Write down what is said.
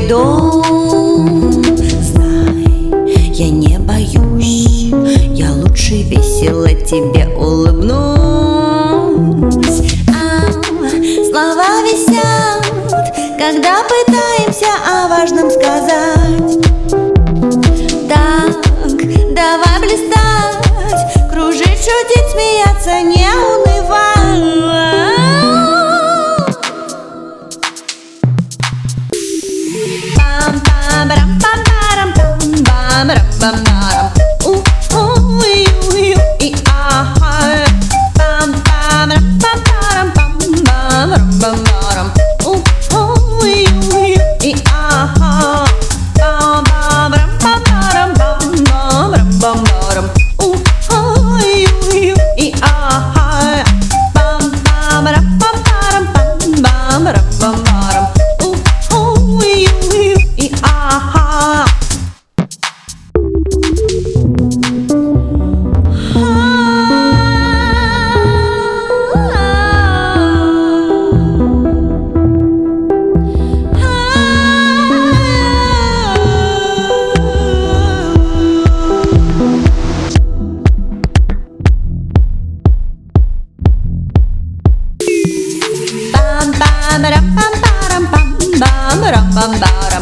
мой дом. Знай, я не боюсь, я лучше весело тебе улыбнусь. Слова висят, когда пытаемся о важном сказать. Так, давай блистать, кружить, шутить, смеяться, не унывай. Пам-пам-парам-пам-пам-рам-пам-парам. У-у-ю-ю-и-а-ха. Пам-пам-парам-пам-пам-рам-пам-парам. У-у-ю-ю-и-а-ха. Пам-пам-парам-пам-пам-рам-пам-парам. У-у-ю-ю-и-а-ха. Пам-пам-парам-пам-пам-рам-пам-парам. У-у-ю-ю-и-а-ха. Pam pam pam pam pam pam pam pam pam.